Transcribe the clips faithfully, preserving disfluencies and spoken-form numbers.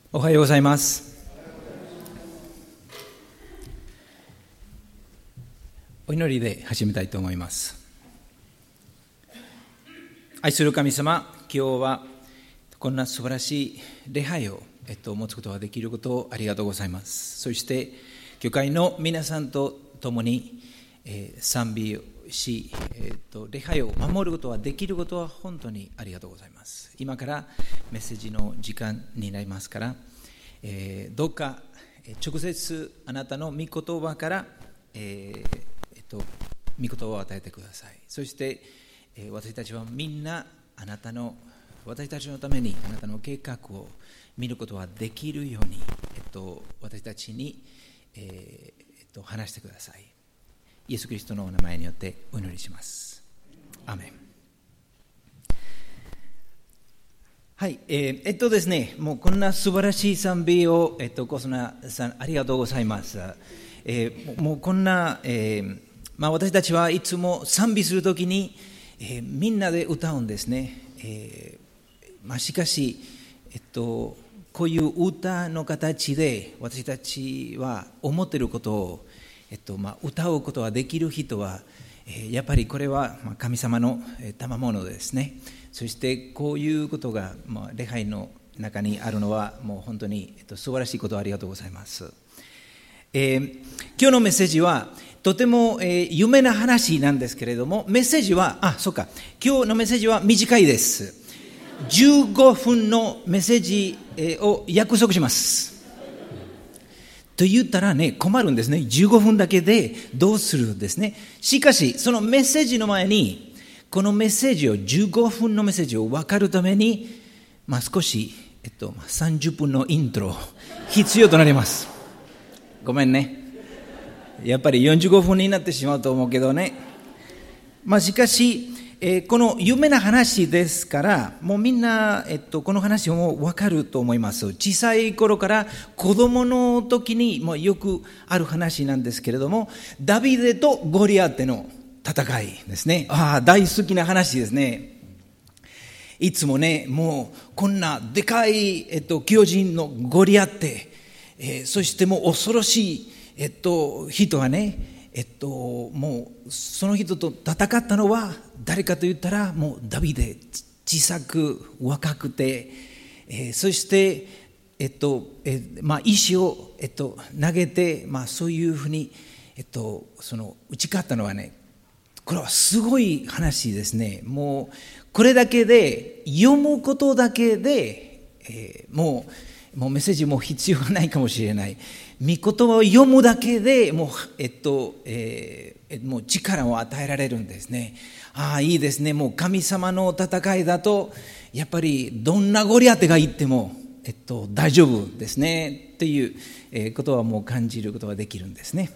おはようございます。お祈りで始めたいと思います。愛する神様、今日はこんな素晴らしい礼拝を、えっと、持つことができることをありがとうございます。そして教会の皆さんと共に、えー、賛美をし、えー、と礼拝を守ることができることは本当にありがとうございます。今からメッセージの時間になりますから、えー、どうか直接あなたの御言葉から、えーえー、と御言葉を与えてください。そして、えー、私たちはみんなあなたの私たちのためにあなたの計画を見ることができるように、えー、と私たちに、えーえー、と話してください。イエス・キリストのお名前によってお祈りします。アーメン。はい、えー、えっとですね、もうこんな素晴らしい賛美を、えっと、コスナさん、ありがとうございます。えー、もうこんな、えーまあ、私たちはいつも賛美するときに、えー、みんなで歌うんですね。えーまあ、しかし、えっと、こういう歌の形で私たちは思っていることをえっとまあ、歌うことができる人は、えー、やっぱりこれは神様の賜物ですね。そしてこういうことが、まあ、礼拝の中にあるのはもう本当に、えっと、素晴らしいことをありがとうございます。えー、今日のメッセージはとても、えー、有名な話なんですけれども、メッセージはあそうか今日のメッセージは短いです。じゅうごふんのメッセージ、えー、を約束します。と言ったらね、困るんですね。じゅうごふんだけでどうするですね。しかし、そのメッセージの前に、このメッセージを、じゅうごふんのメッセージを分かるために、まあ、少し、えっと、さんじゅっぷんのイントロ、必要となります。ごめんね。やっぱりよんじゅうごふんになってしまうと思うけどね。まあ、しかし、えー、この有名な話ですから、もうみんな、えっと、この話も分かると思います。小さい頃から子供の時にもうよくある話なんですけれども、ダビデとゴリアテの戦いですね。ああ、大好きな話ですね。いつもね、もうこんなでかい、えっと、巨人のゴリアテ、えー、そしてもう恐ろしい、えっと、人がね、えっと、もうその人と戦ったのは誰かと言ったらもうダビデ、小さく若くて、えー、そして、えっとえーまあ、石を、えっと、投げて、まあ、そういうふうに、えっと、その打ち勝ったのはね、これはすごい話ですね。もうこれだけで読むことだけで、えー、もうもうメッセージも必要がないかもしれない。御言葉を読むだけでもう、えっとえー、もう力を与えられるんですね。ああ、いいですね。もう神様の戦いだとやっぱりどんなゴリアテが言っても、えっと、大丈夫ですねっていう、えー、ことはもう感じることができるんですね。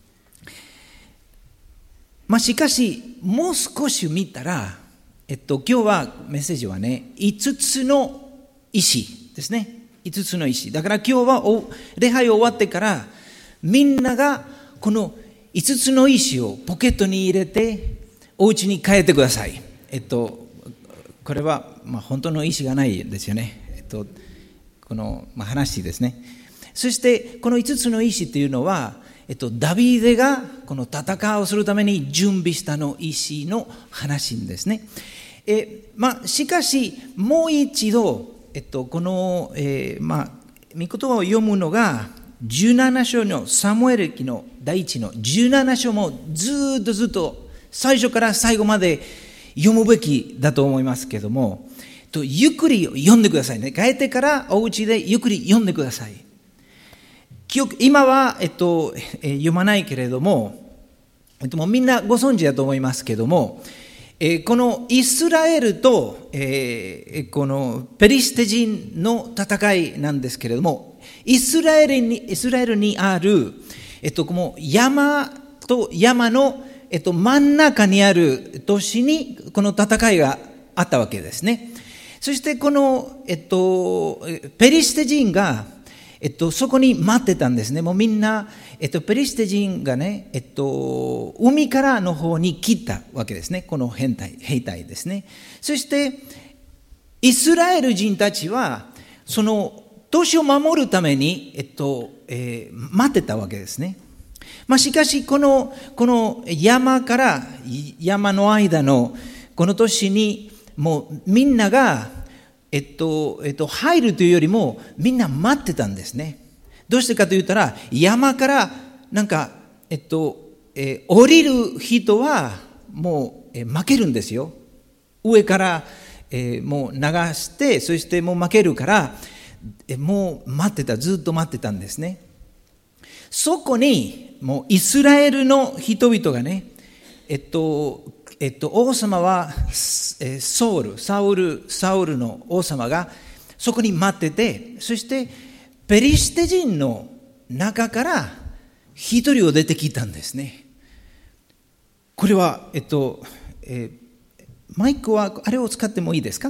まあ、しかしもう少し見たら、えっと、今日はメッセージはね、いつつの石ですね。いつつの石だから、今日は礼拝終わってからみんながこのいつつの石をポケットに入れてお家に帰ってください。えっとこれはまあ本当の石がないですよね。えっとこのまあ話ですね。そしてこのいつつの石っていうのは、えっとダビデがこの戦いをするために準備したの石の話ですね。えまあしかしもう一度えっと、この、えーまあ、御言葉を読むのがじゅうなな章のサムエル記の第一のじゅうなな章もずっとずっと最初から最後まで読むべきだと思いますけども、とゆっくり読んでくださいね。帰ってからお家でゆっくり読んでください。記憶今は、えっとえー、読まないけれども、えっと、もうみんなご存知だと思いますけども、えー、このイスラエルと、えー、このペリシテ人の戦いなんですけれども、イスラエルに、イスラエルにある、えっと、この山と山の、えっと、真ん中にある都市にこの戦いがあったわけですね。そしてこの、えっと、ペリシテ人がえっと、そこに待ってたんですね。もうみんな、えっと、ペリシテ人がね、えっと、海からの方に来たわけですね。この兵隊、兵隊ですね。そして、イスラエル人たちは、その年を守るために、えっとえー、待ってたわけですね。まあ、しかしこの、この山から山の間のこの年にもうみんなが、えっとえっと、入るというよりもみんな待ってたんですね。どうしてかと言ったら、山からなんか、えっとえー、降りる人はもう、えー、負けるんですよ。上から、えー、もう流して、そしてもう負けるから、えー、もう待ってた、ずっと待ってたんですね。そこにもうイスラエルの人々がね、えっとえっと、王様はソウル、サウル、サウルの王様がそこに待ってて、そしてペリシテ人の中から一人を出てきたんですね。これは、えっと、えー、マイクはあれを使ってもいいですか？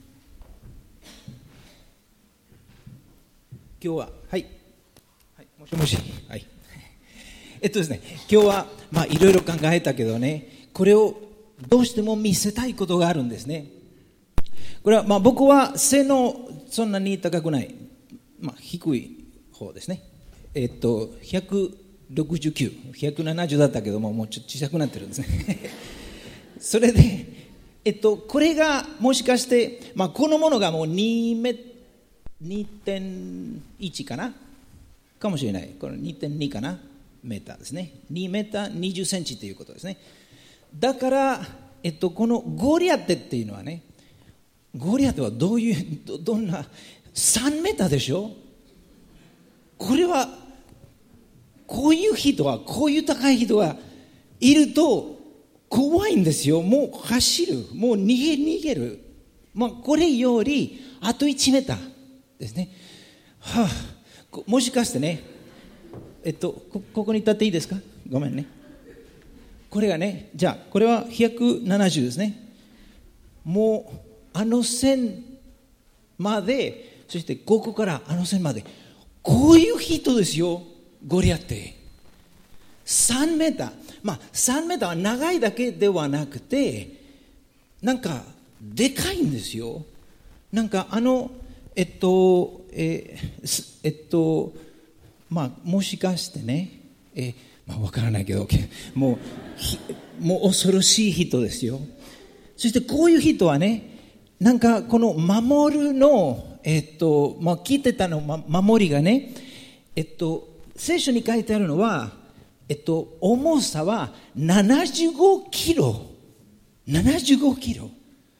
今日は、はい。はい、もしもし。はい。えっとですね、今日は、まあ、いろいろ考えたけどね、これをどうしても見せたいことがあるんですね。これは、まあ、僕は背のそんなに高くない、まあ、低い方ですね。えっと、ひゃくろくじゅうきゅう、ひゃくななじゅうだったけども、もうちょっと小さくなってるんですね。それで、えっと、これがもしかして、まあ、このものがもうにてんいちかなかもしれない。これ にてんに かなメーターですね。にメーターにじゅっセンチということですね。だから、えっと、このゴリアテっていうのはね、ゴリアテはどういう、ど、どんな、さんメーターでしょ。これは、こういう人は、こういう高い人がいると怖いんですよ。もう走る、もう逃げ、逃げる。まあ、これより、あといちメーターですね。はあ、もしかしてね、えっと、こ、ここに立っていいですか？ごめんね。これがね、じゃあ、これはひゃくななじゅうですね。もう、あの線まで、そしてここからあの線まで、こういう人ですよ、ゴリアテ。さんメーター。まあ、さんメーターは長いだけではなくて、なんか、でかいんですよ。なんか、あの、えっと、えー、えっと、まあ、もしかしてね、えーまあ、わからないけど、もう、もう恐ろしい人ですよ。そしてこういう人はね、なんかこの守るの、えっと、まあ、聞いてたの、ま、守りがね、えっと、聖書に書いてあるのは、えっと、重さはななじゅうごキロ。ななじゅうごキロ。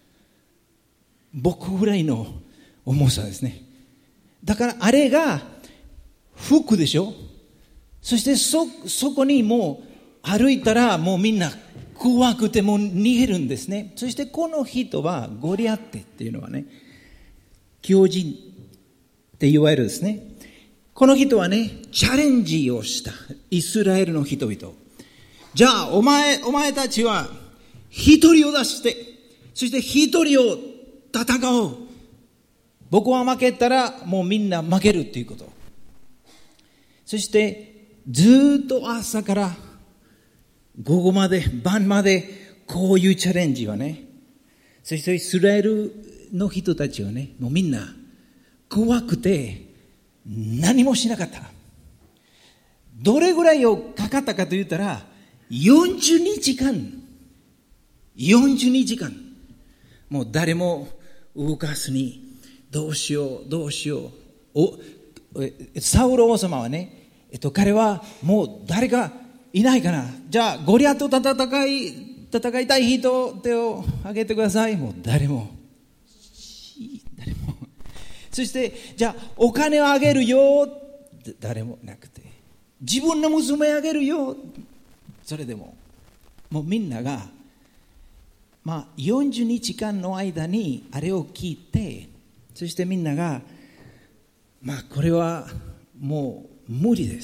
僕ぐらいの重さですね。だからあれが服でしょ。そしてそ、そこにもう歩いたらもうみんな怖くてもう逃げるんですね。そしてこの人はゴリアテっていうのはね、狂人って言われるですね。この人はね、チャレンジをしたイスラエルの人々。じゃあお前、お前たちは一人を出して、そして一人を戦おう。僕は負けたらもうみんな負けるっていうこと。そしてずっと朝から午後まで晩までこういうチャレンジはね、そしてイスラエルの人たちはね、もうみんな怖くて何もしなかった。どれぐらいをかかったかと言ったらよんじゅうにじかん。よんじゅうにじかん。もう誰も動かずにどうしようどうしよう。おサウル王様はね、えっと、彼はもう誰かいないかな。じゃあゴリアテと戦い戦いたい人手を挙げてください。もう誰も誰も。そしてじゃあお金をあげるよ。誰もなくて、自分の娘あげるよ。それでももうみんながまあよんじゅうにじかんの間にあれを聞いて、そしてみんながまあこれはもう無理です。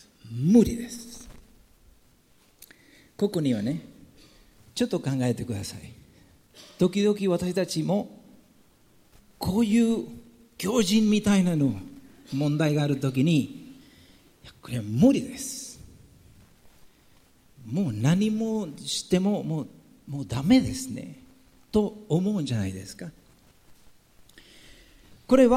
無理です。ここにはね、ちょっと考えてください。時々私たちもこういう狂人みたいなの問題があるときに、これは無理です。もう何もしてももう、もうダメですねと思うんじゃないですか。これは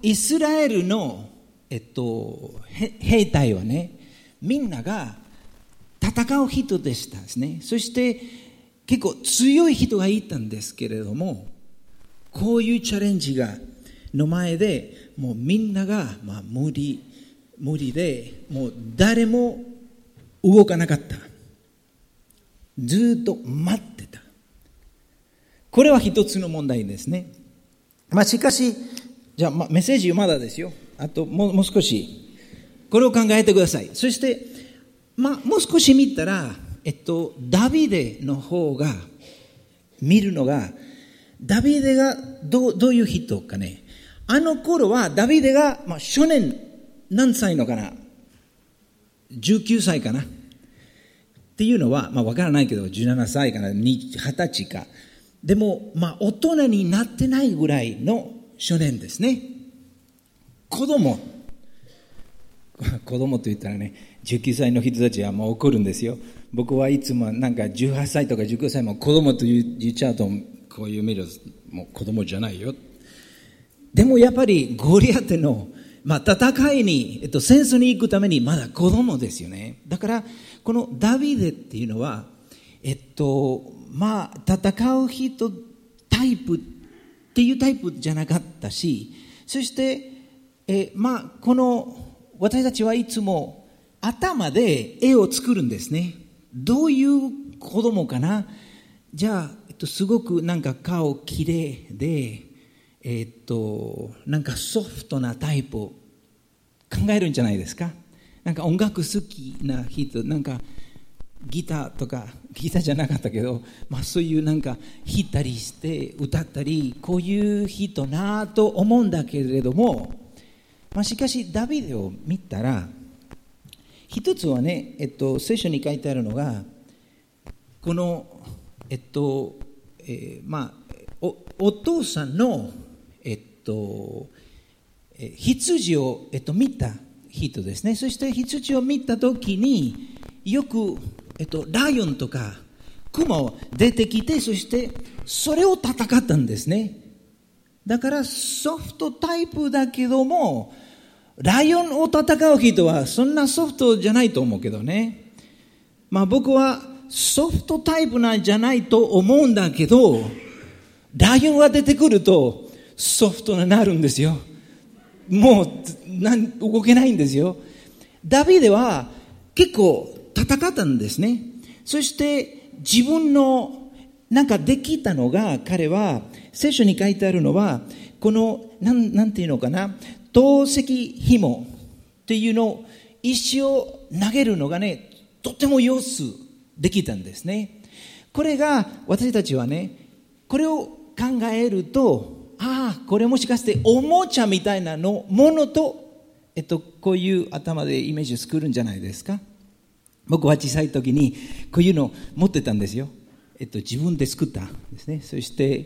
イスラエルの、えっと、兵隊はね、みんなが戦う人でしたですね。そして結構強い人がいたんですけれども、こういうチャレンジがの前でもうみんなが、まあ、無理無理でもう誰も動かなかった。ずっと待ってた。これは一つの問題ですね。まあ、しかしじゃあ、まあ、メッセージまだですよ。あともう、もう少しこれを考えてください。そして、まあ、もう少し見たら、えっと、ダビデの方が見るのが、ダビデがどう、どういう人かね。あの頃はダビデが、まあ、少年何歳のかな、じゅうきゅうさいかなっていうのは、まあ、わからないけどじゅうななさいかな、はたちか。でも、まあ、大人になってないぐらいの少年ですね。子供子供と言ったらね、じゅうきゅうさいの人たちはもう怒るんですよ。僕はいつもなんかじゅうはっさいとかじゅうきゅうさいも子供と言っちゃうと、こういう見るもう子供じゃないよ。でもやっぱりゴリアテの、まあ、戦いに、えっと、戦争に行くためにまだ子供ですよね。だからこのダビデっていうのは、えっとまあ、戦う人タイプっていうタイプじゃなかったし、そしてえ、まあ、この私たちはいつも頭で絵を作るんですね。どういう子供かな。じゃあ、えっと、すごくなんか顔きれいで、えっと、なんかソフトなタイプ考えるんじゃないですか。なんか音楽好きな人、なんかギターとか、ギターじゃなかったけど、まあ、そういうなんか弾いたりして歌ったり、こういう人なと思うんだけれども、まあ、しかしダビデを見たら、一つはね、えっと、聖書に書いてあるのが、この、えっと、えー、まあ、お、お父さんの、えっと、え羊を、えっと、見た人ですね。そして羊を見たときに、よく、えっと、ライオンとかクマを出てきて、そしてそれを戦ったんですね。だからソフトタイプだけども、ライオンを戦う人はそんなソフトじゃないと思うけどね。まあ僕はソフトタイプなんじゃないと思うんだけど、ライオンが出てくるとソフトになるんですよ。もうなん動けないんですよ。ダビデは結構戦ったんですね。そして自分のなんかできたのが、彼は聖書に書いてあるのは、このなん、なんていうのかな、投石紐っていうのを石を投げるのがね、とても上手できたんですね。これが私たちはね、これを考えると、ああ、これもしかしておもちゃみたいなのものと、えっと、こういう頭でイメージを作るんじゃないですか。僕は小さい時にこういうのを持ってたんですよ。えっと、自分で作ったんですね。そして、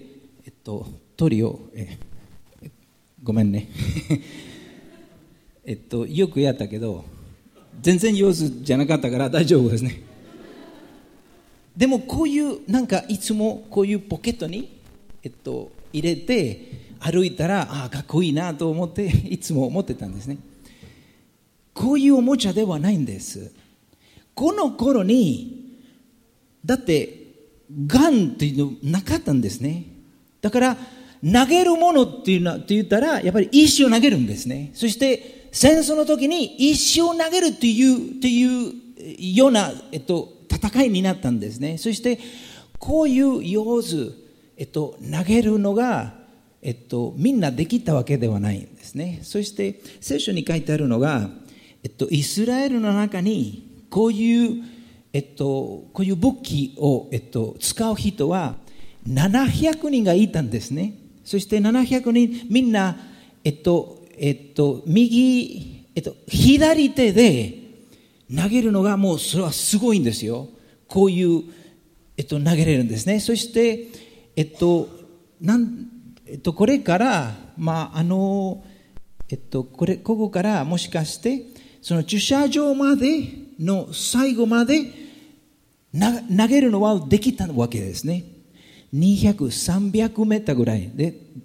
えっと、鳥を、えごめんねえっとよくやったけど全然上手じゃなかったから大丈夫ですね。でもこういうなんかいつもこういうポケットに、えっと、入れて歩いたら、ああかっこいいなと思っていつも思ってたんですね。こういうおもちゃではないんです。この頃にだってガンっていうのなかったんですね。だから投げるものっていうのはって言ったらやっぱり石を投げるんですね。そして戦争の時に石を投げるっていうっていうような、えっと、戦いになったんですね。そしてこういう上手、えっと、投げるのが、えっと、みんなできたわけではないんですね。そして聖書に書いてあるのが、えっと、イスラエルの中にこういう、えっと、こういう武器を、えっと、使う人はななひゃくにんがいたんですね。そしてななひゃくにんみんな、えっとえっと、右、えっと、左手で投げるのがもうそれはすごいんですよ。こういう、えっと、投げれるんですね。そして、えっとなんえっと、これから、まああのえっと、これここからもしかしてその駐車場までの最後までな投げるのはできたわけですね。にひゃく、さんびゃくメーターぐらいで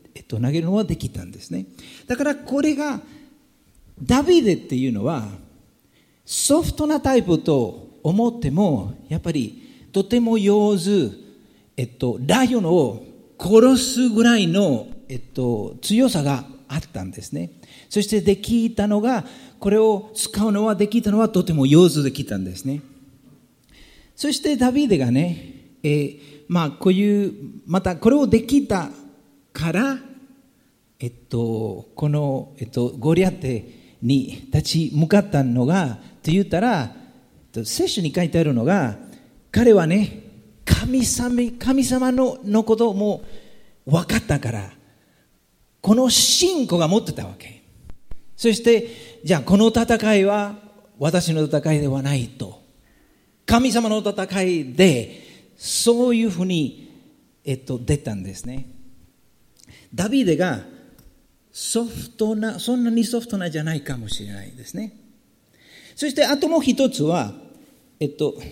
えっと、投げるのはできたんですね。だからこれがダビデっていうのはソフトなタイプと思ってもやっぱりとても上手、えっと、ライオンを殺すぐらいの、えっと、強さがあったんですね。そしてできたのが、これを使うのはできたのはとても上手できたんですね。そしてダビデがね、えー、まあこういうまたこれをできたからえっとこのえっとゴリアテに立ち向かったのがと言ったら、聖書に書いてあるのが、彼はね神様神様ののことも分かったから、この信仰が持ってたわけ。そしてじゃあこの戦いは私の戦いではないと、神様の戦いでそういうふうに、えっと、出たんですね。ダビデがソフトな、そんなにソフトなじゃないかもしれないですね。そしてあともう一つは、えっと、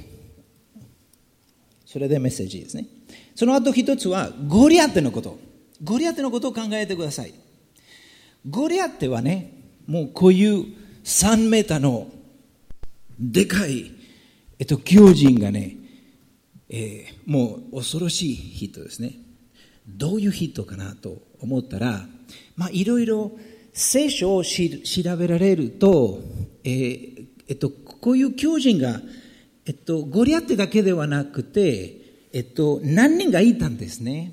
それでメッセージですね。その後一つはゴリアテのこと。ゴリアテのことを考えてください。ゴリアテはね、もうこういうさんメーターのでかい、えっと、巨人がね、えー、もう恐ろしい人ですね。どういう人かなと思ったら、まあいろいろ聖書をし調べられると、えーえっと、こういう巨人が、えっと、ゴリアテだけではなくて、えっと、何人がいたんですね。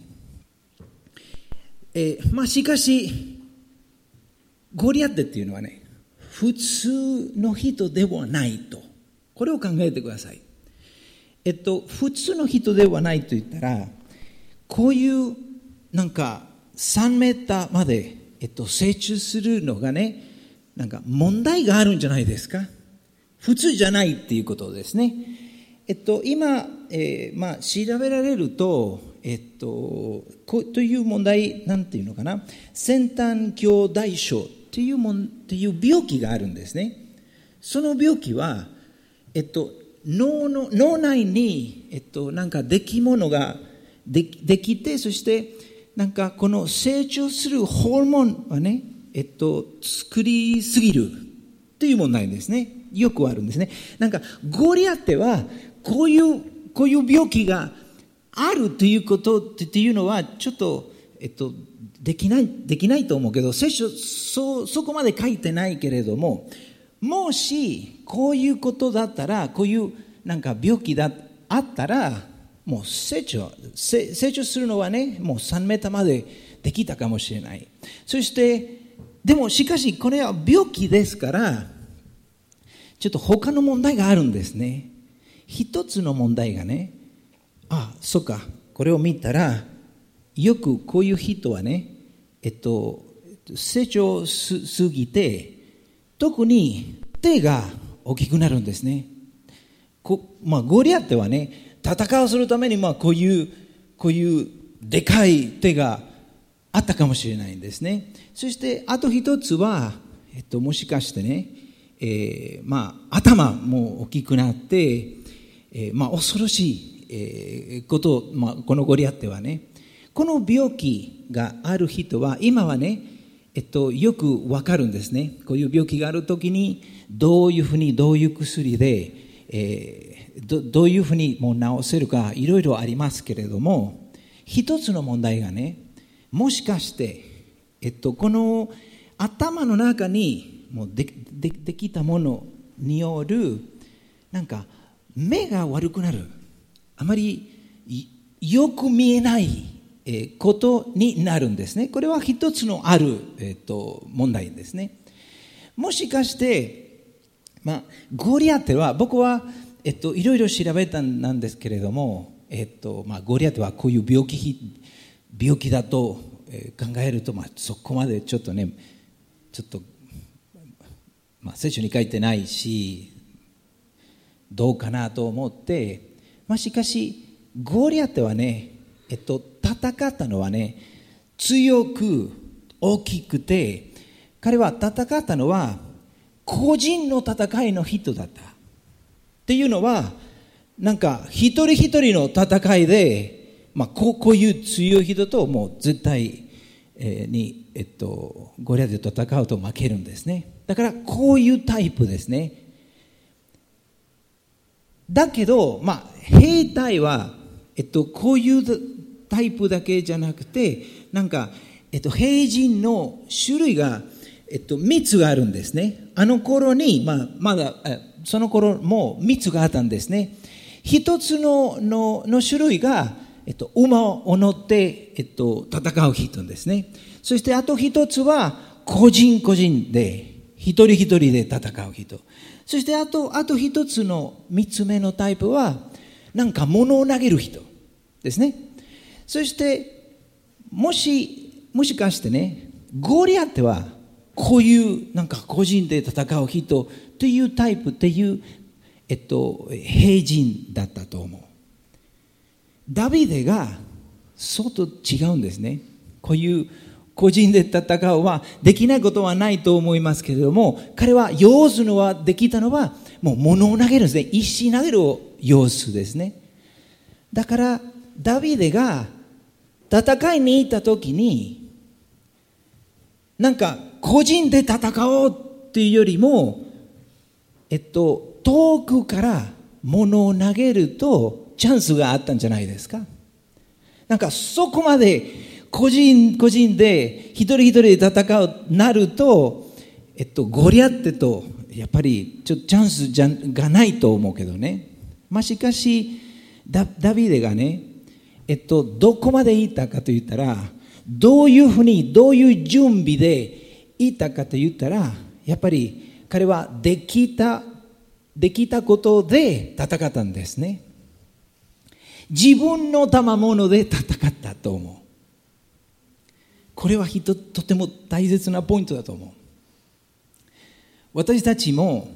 えー、まあしかしゴリアテっていうのはね、普通の人ではないと、これを考えてください。えっと普通の人ではないと言ったら、こういうなんかさんメーターまで、えっと、成長するのがね、なんか問題があるんじゃないですか。普通じゃないっていうことですね。えっと今、えー、まあ調べられると、えっとこうという問題、なんていうのかな、先端鏡大症っていうもんっていう病気があるんですね。その病気は、えっと脳の脳内に、えっとなんか出来物がでできて、そしてなんかこの成長するホルモンはね、えっと作りすぎるっていう問題ですね。よくあるんですね。なんかゴリアテはこういうこういう病気があるということっていうのはちょっとえっとできないできないと思うけど、聖書そそこまで書いてないけれども、もしこういうことだったら、こういうなんか病気だあったら、もう成長成長するのはね、もうさんメーターまでできたかもしれない。そしてでもしかしこれは病気ですから、ちょっと他の問題があるんですね。一つの問題がね、あ、そっか、これを見たらよくこういう人はね、えっと成長すすぎて、特に手が大きくなるんですね。こまあゴリアテはね、戦うするためにまあこういうこういうでかい手があったかもしれないんですね。そしてあと一つは、えっともしかしてね、えー、まあ頭も大きくなって、えー、まあ恐ろしい、えー、ことを、まあ、このゴリアテはね、この病気がある人は今はね、えっと、よくわかるんですね。こういう病気があるときにどういうふうにどういう薬で、えー、ど, どういうふうにもう治せるかいろいろありますけれども、一つの問題がね、もしかして、えっと、この頭の中にもう で, で, できたものによるなんか目が悪くなる、あまりよく見えないことになるんですね。これは一つのある、えっと、問題ですね。もしかして、まあ、ゴリアテは僕は、えっと、いろいろ調べたんですけれども、えっとまあ、ゴリアテはこういう病気病気だと、えー、考えると、まあ、そこまでちょっとねちょっと、まあ、聖書に書いてないしどうかなと思って、まあ、しかしゴリアテはね、えっと、戦ったのはね、強く大きくて、彼は戦ったのは個人の戦いの人だった。っていうのは、なんか一人一人の戦いで、まあ、こう、こういう強い人ともう絶対に、えっと、ゴリアテと戦うと負けるんですね。だからこういうタイプですね。だけど、まあ、兵隊は、えっと、こういうタイプだけじゃなくて、なんか、えっと、兵人の種類が、えっと、みっつがあるんですね。あの頃に、まあ、まだその頃もみっつがあったんですね。一つののの種類が、えっと、馬を乗って、えっと、戦う人ですね。そしてあと一つは個人個人で一人一人で戦う人。そしてあとあと一つの三つ目のタイプはなんか物を投げる人ですね。そしてもしもしかしてね、ゴリアテはこういうなんか個人で戦う人というタイプっていうえっと兵人だったと思う。ダビデが相当違うんですね。こういう個人で戦うはできないことはないと思いますけれども、彼は要するのはできたのはもう物を投げるんですね。石投げるを要すですね。だからダビデが戦いに行った時になんか個人で戦おうっていうよりも、えっと遠くから物を投げるとチャンスがあったんじゃないですか。なんかそこまで個人個人で一人一人で戦うなると、えっとゴリアテとやっぱりちょっとチャンスじゃがないと思うけどね。まあしかしダダビデがね、えっとどこまで行ったかと言ったら、どういうふうにどういう準備で行ったかと言ったら、やっぱり彼はできたできたことで戦ったんですね。自分の賜物で戦ったと思う。これは人とても大切なポイントだと思う。私たちも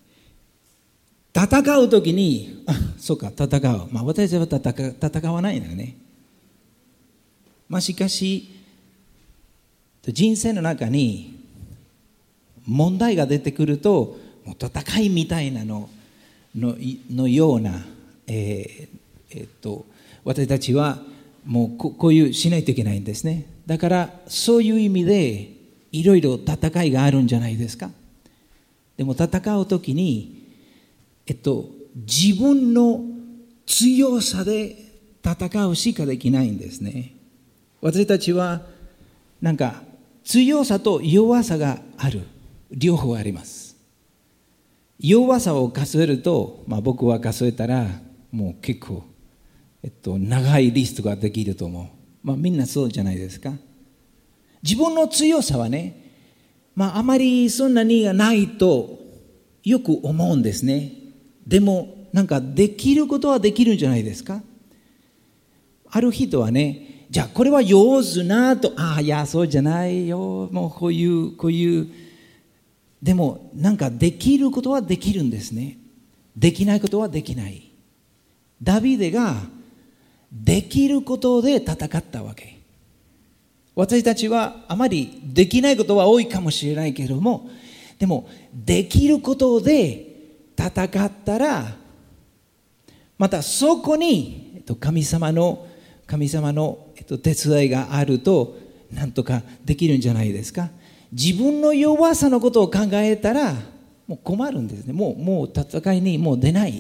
戦うときに、あ、そうか、戦う。まあ私たちは戦、戦わないんだよね。まあしかし、人生の中に問題が出てくると、もう戦いみたいなのの、のような、えーえっと、私たちはもう こ, こういうしないといけないんですね。だからそういう意味でいろいろ戦いがあるんじゃないですか。でも戦うときに、えっと、自分の強さで戦うしかできないんですね。私たちはなんか強さと弱さがある。両方あります。弱さを数えると、まあ、僕は数えたらもう結構えっと、長いリストができると思う。まあみんなそうじゃないですか。自分の強さはね、まああまりそんなにないとよく思うんですね。でもなんかできることはできるんじゃないですか。ある人はね、じゃあこれは上手なと、ああいやそうじゃないよ、もうこういうこういうでもなんかできることはできるんですね。できないことはできない。ダビデができることで戦ったわけ。私たちはあまりできないことは多いかもしれないけれども、でもできることで戦ったら、またそこに神様の神様の手伝いがあるとなんとかできるんじゃないですか。自分の弱さのことを考えたらもう困るんですね。もうもう戦いにもう出ない。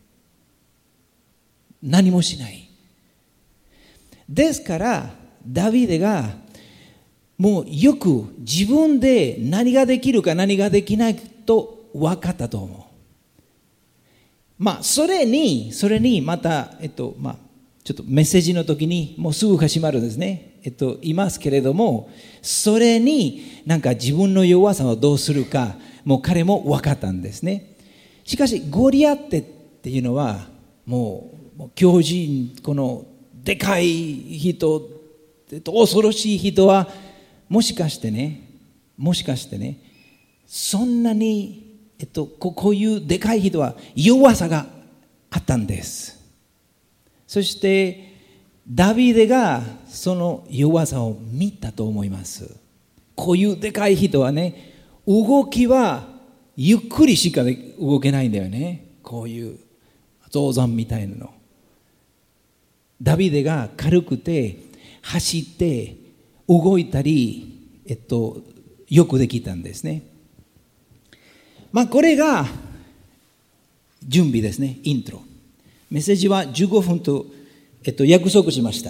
何もしない。ですからダビデがもうよく自分で何ができるか何ができないと分かったと思う。まあそれにそれにまたえっとまあちょっとメッセージの時にもうすぐ始まるんですね。えっといますけれども、それになんか自分の弱さをどうするかもう彼も分かったんですね。しかしゴリアテっていうのはもう、もう強靭、このでかい人、恐ろしい人はもしかしてね、もしかしてね、そんなに、えっと、こういうでかい人は弱さがあったんです。そしてダビデがその弱さを見たと思います。こういうでかい人はね、動きはゆっくりしか動けないんだよね。こういう象山みたいなの。ダビデが軽くて走って動いたり、えっと、よくできたんですね。まあ、これが準備ですね、イントロ。メッセージはじゅうごふんと、えっと、約束しました。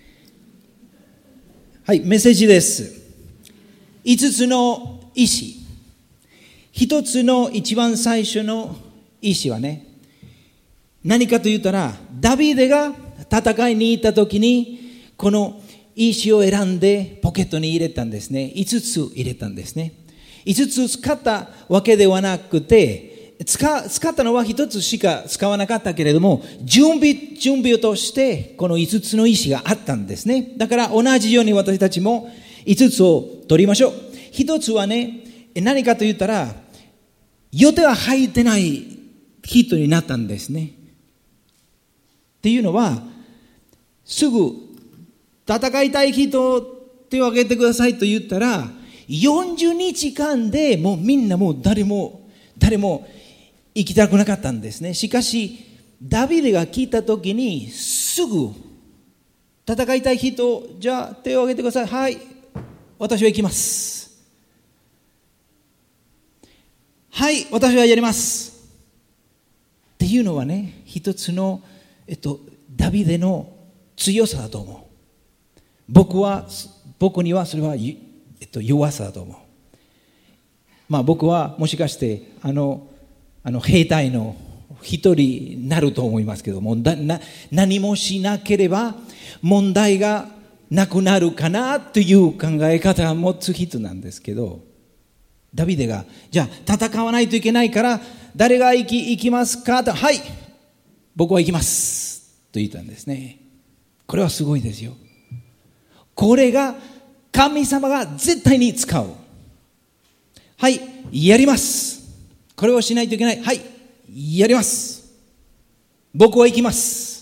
はい、メッセージです。いつつの意志。一つの一番最初の意志はね、何かと言ったら、ダビデが戦いに行った時に、この意志を選んでポケットに入れたんですね。いつつ入れたんですね。いつつ使ったわけではなくて、使, 使ったのは一つしか使わなかったけれども、準備、準備としてこのいつつの意志があったんですね。だから同じように私たちもいつつを取りましょう。一つはね、何かと言ったら、予定は入ってない人になったんですね。っていうのは、すぐ戦いたい人手を挙げてくださいと言ったら、よんじゅうにちかんでもうみんなもう誰も誰も行きたくなかったんですね。しかしダビデが聞いたときにすぐ戦いたい人、じゃあ手を挙げてください。はい、私は行きます。はい、私はやります。っていうのはね、一つの、えっと、ダビデの強さだと思う。僕は僕にはそれは、えっと、弱さだと思う。まあ僕はもしかしてあのあの兵隊の一人になると思いますけども、だな何もしなければ問題がなくなるかなという考え方を持つ人なんですけど、ダビデがじゃあ戦わないといけないから誰が行き、行きますかと、はい、僕は行きますと言ったんですね。これはすごいですよ。これが神様が絶対に使う。はい、やります。これをしないといけない。はい、やります。僕は行きます。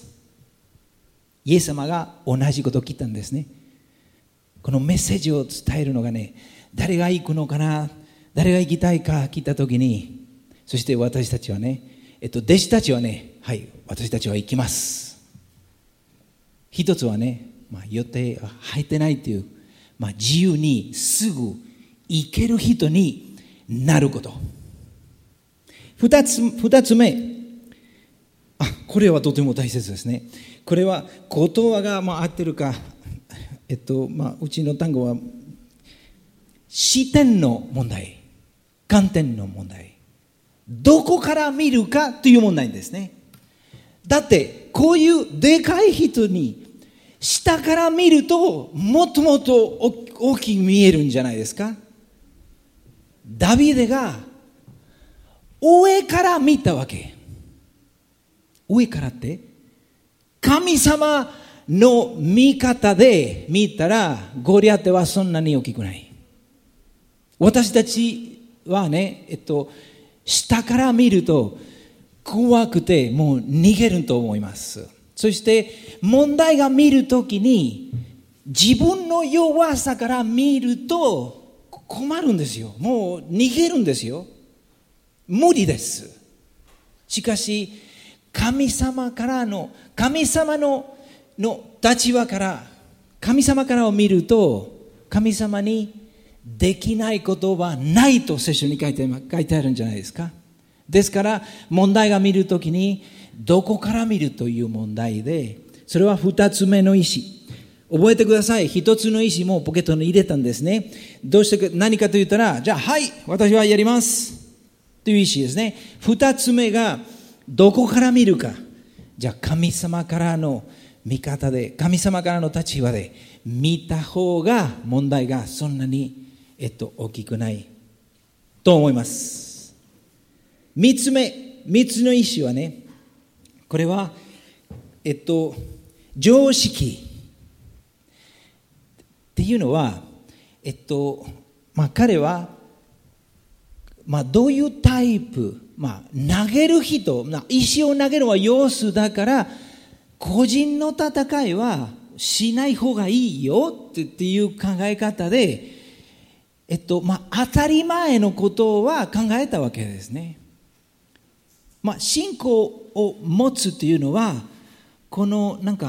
イエス様が同じことを聞いたんですね。このメッセージを伝えるのがね、誰が行くのかな、誰が行きたいか聞いたときに、そして私たちはね、えっと、弟子たちはね、はい、私たちは行きます。一つはね、まあ、予定が入ってないという、まあ、自由にすぐ行ける人になること。二つ、二つ目、あ、これはとても大切ですね。これは言葉がまあ合ってるか、えっとまあ、うちの単語は視点の問題、観点の問題、どこから見るかという問題ですね。だってこういうでかい人に下から見るともっともっと大きく見えるんじゃないですか。ダビデが上から見たわけ。上からって神様の見方で見たらゴリアテはそんなに大きくない。私たちはね、えっと下から見ると怖くてもう逃げると思います。そして問題が見るときに自分の弱さから見ると困るんですよ。もう逃げるんですよ。無理です。しかし神様からの神様のの立場から神様からを見ると神様にできないことはないと聖書に書いて、書いてあるんじゃないですか。ですから問題が見るときにどこから見るという問題で、それは二つ目の意思。覚えてください。一つの意思もポケットに入れたんですね。どうして何かと言ったら、じゃあはい、私はやりますという意思ですね。二つ目がどこから見るか。じゃあ神様からの見方で、神様からの立場で見た方が問題がそんなにえっと大きくないと思います。三つ目、三つの意思はね、これはえっと常識っていうのは、えっとまあ彼はまあどういうタイプ、まあ投げる人、石を投げるのは様子だから個人の戦いはしない方がいいよっていう考え方で、えっとまあ当たり前のことは考えたわけですね。まあ信仰を持つっていうのはこのなんか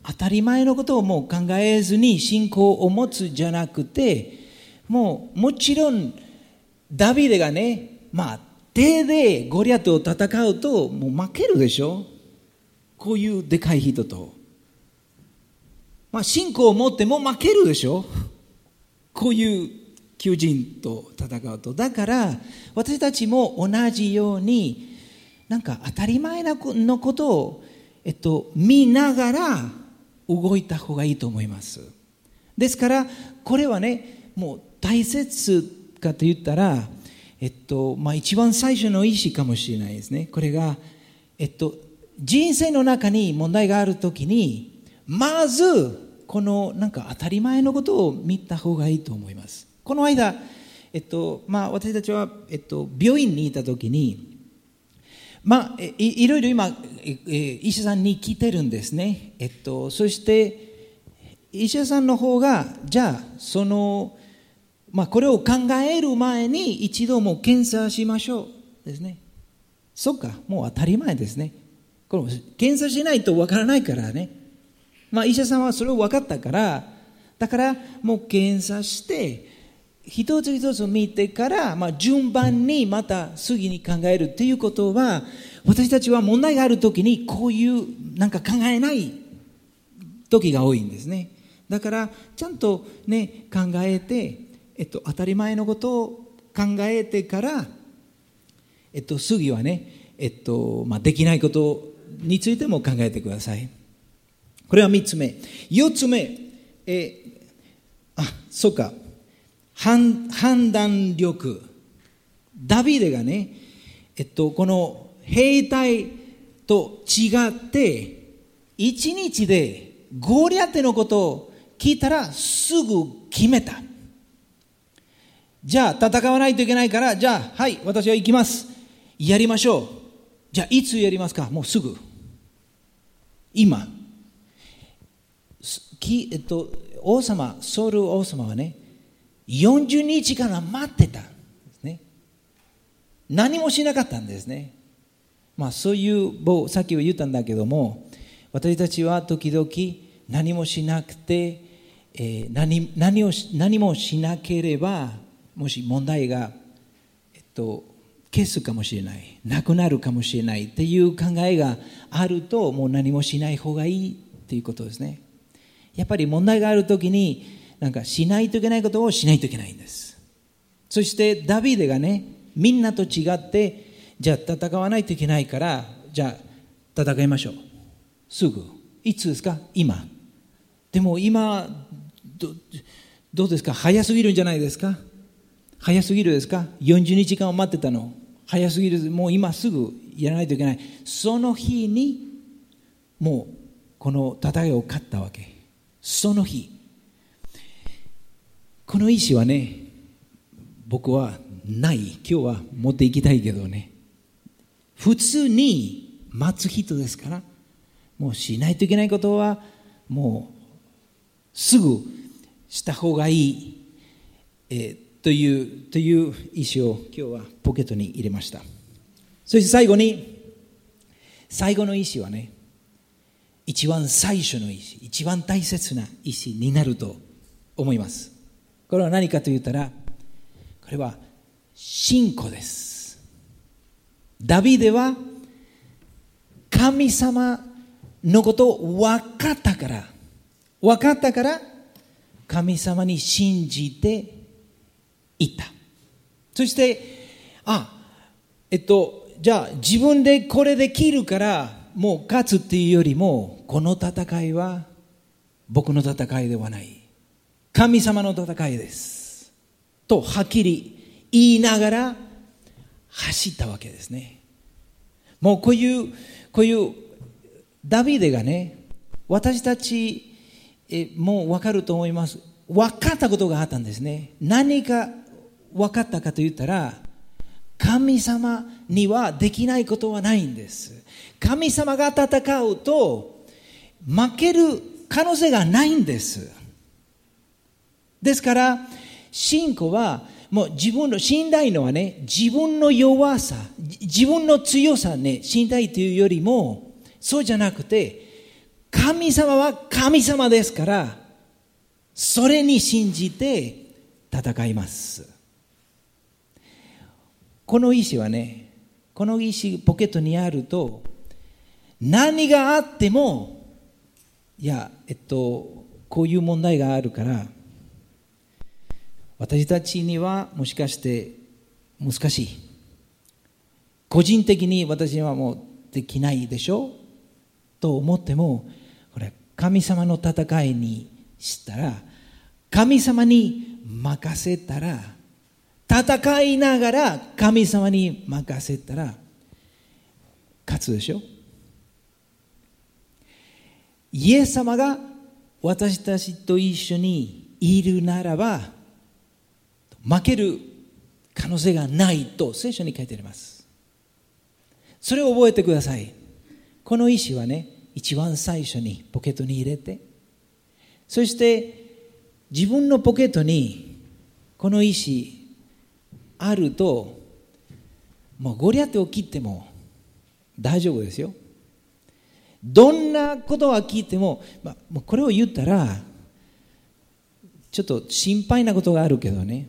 当たり前のことをもう考えずに信仰を持つじゃなくて、もうもちろんダビデがね、まあ手でゴリアテを戦うともう負けるでしょ。こういうでかい人と、まあ信仰を持っても負けるでしょ。こういう求人と戦うと。だから私たちも同じようになんか当たり前のことを、えっと、見ながら動いた方がいいと思います。ですからこれはね、もう大切かと言ったら、えっとまあ、一番最初の意思かもしれないですね。これが、えっと、人生の中に問題があるときに、まずこのなんか当たり前のことを見た方がいいと思います。この間、えっとまあ、私たちは、えっと、病院にいたときに、まあ、い, いろいろ今、医者さんに来てるんですね。えっと、そして医者さんの方が、じゃあその、まあ、これを考える前に一度も検査しましょうですね。そっか、もう当たり前ですね。これ検査しないとわからないからね。まあ、医者さんはそれを分かったから、だからもう検査して一つ一つ見てから、まあ、順番にまた次に考えるということは、私たちは問題があるときにこういうなんか考えない時が多いんですね。だからちゃんとね考えて、えっと、当たり前のことを考えてから、えっと、次はね、えっとまあ、できないことについても考えてください。これはみっつめ。よっつめ、えあそうか判, 判断力。ダビデがね、えっと、この兵隊と違って一日でゴリアテのことを聞いたらすぐ決めた。じゃあ戦わないといけないから、じゃあはい私は行きます、やりましょう。じゃあいつやりますか。もうすぐ、今。き、えっと、王様、ソウル王様はねよんじゅうにちから待ってたんですね。何もしなかったんですね。まあそういうさっきは言ったんだけども、私たちは時々何もしなくて、えー、何, 何, を何もしなければもし問題が、えっと、消すかもしれない、なくなるかもしれないっていう考えがあると、もう何もしない方がいいっていうことですね。やっぱり問題があるときになんかしないといけないことをしないといけないんです。そしてダビデがね、みんなと違ってじゃあ戦わないといけないから、じゃあ戦いましょう。すぐ。いつですか。今。でも今 ど, どうですか。早すぎるんじゃないですか。早すぎるですか。よんじゅうにちかんを待ってたの早すぎる。もう今すぐやらないといけない。その日にもうこの戦いを勝ったわけ。その日。この意志はね、僕はない。今日は持っていきたいけどね、普通に待つ人ですから、もうしないといけないことはもうすぐした方がいい、えー、というという意志を今日はポケットに入れました。そして最後に、最後の意志はね、一番最初の意志、一番大切な意志になると思います。これは何かと言ったら、これは信仰です。ダビデは神様のことを分かったから、分かったから神様に信じていた。そして、あ、えっと、じゃあ自分でこれできるからもう勝つっていうよりも、この戦いは僕の戦いではない。神様の戦いですとはっきり言いながら走ったわけですね。もうこういうこういうダビデがね、私たちえもう分かると思います。分かったことがあったんですね。何か分かったかと言ったら、神様にはできないことはないんです。神様が戦うと負ける可能性がないんです。ですから信仰はもう自分の信頼のはね、自分の弱さ、自分の強さね、信頼というよりもそうじゃなくて、 神様は神様ですから、それに信じて戦います。この石はね、この石ポケットにあると、何があっても、いや、えっと、こういう問題があるから、私たちにはもしかして難しい。個人的に私にはもうできないでしょと思っても、これ神様の戦いにしたら、神様に任せたら、戦いながら神様に任せたら勝つでしょ。イエス様が私たちと一緒にいるならば負ける可能性がないと聖書に書いてあります。それを覚えてください。この石はね、一番最初にポケットに入れて、そして自分のポケットにこの石あると、もうゴリアテを切っても大丈夫ですよ。どんなことは聞いても、まあ、もうこれを言ったらちょっと心配なことがあるけどね、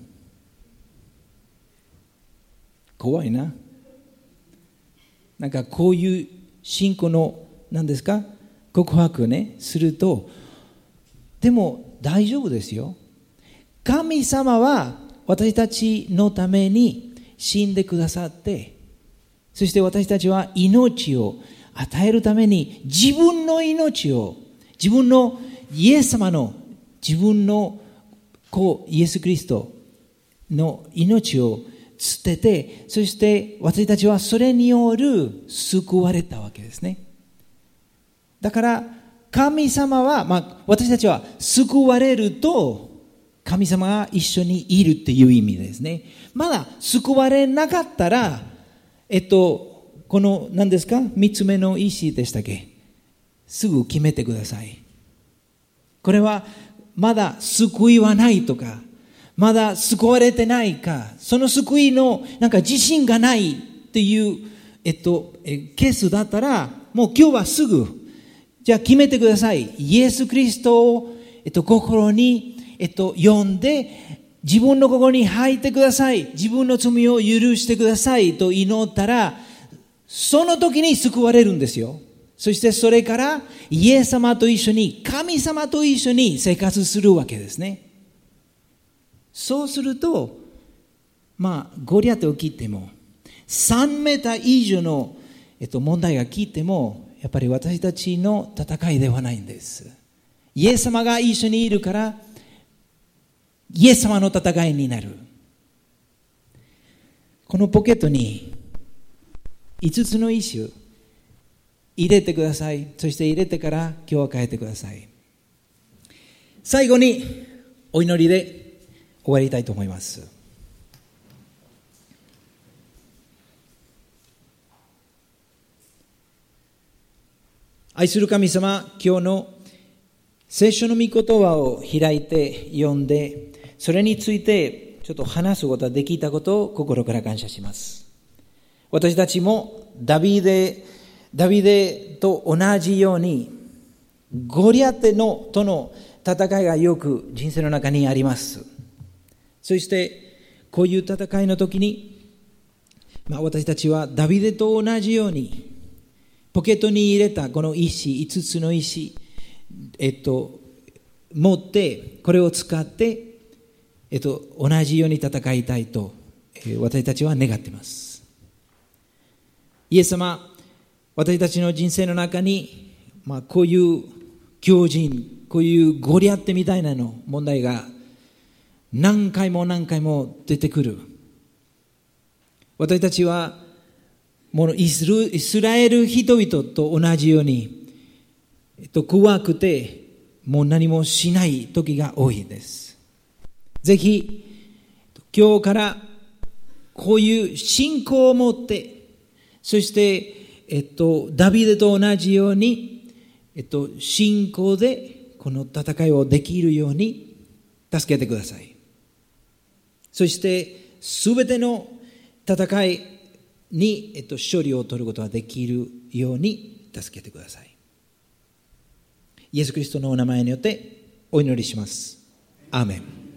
怖いな。なんかこういう信仰の何ですか告白ねすると、でも大丈夫ですよ。神様は私たちのために死んでくださって、そして私たちは命を与えるために自分の命を、自分のイエス様の自分の子イエス・キリストの命を捨てて、そして私たちはそれによる救われたわけですね。だから神様は、まあ、私たちは救われると神様が一緒にいるっていう意味ですね。まだ救われなかったら、えっとこの何ですか三つ目の石でしたっけ、すぐ決めてください。これはまだ救いはないとか、まだ救われてないか、その救いのなんか自信がないっていう、えっと、えケースだったら、もう今日はすぐじゃあ決めてください。イエス・キリストを、えっと、心に、えっと、呼んで自分の心に入ってください。自分の罪を許してくださいと祈ったら、その時に救われるんですよ。そしてそれからイエス様と一緒に、神様と一緒に生活するわけですね。そうすると、まあゴリアテを切ってもさんメーター以上の、えっと、問題が切っても、やっぱり私たちの戦いではないんです。イエス様が一緒にいるから、イエス様の戦いになる。このポケットにいつつの石を入れてください。そして入れてから今日は帰ってください。最後にお祈りで終わりたいと思います。愛する神様、今日の聖書の御言葉を開いて読んで、それについてちょっと話すことができたことを心から感謝します。私たちもダビデ、ダビデと同じようにゴリアテのとの戦いがよく人生の中にあります。そしてこういう戦いの時に、まあ、私たちはダビデと同じようにポケットに入れたこの石、五つの石、えっと、持ってこれを使って、えっと、同じように戦いたいと、えー、私たちは願っています。イエス様、私たちの人生の中に、まあ、こういう狂人、こういうゴリアテみたいなの問題が何回も何回も出てくる。私たちはもうイスラエル人々と同じように、えっと、怖くてもう何もしない時が多いです。ぜひ今日からこういう信仰を持って、そして、えっと、ダビデと同じように、えっと、信仰でこの戦いをできるように助けてください。そしてすべての戦いに、えっと、勝利を取ることができるように助けてください。 イエス・キリストのお名前によってお祈りします。アーメン。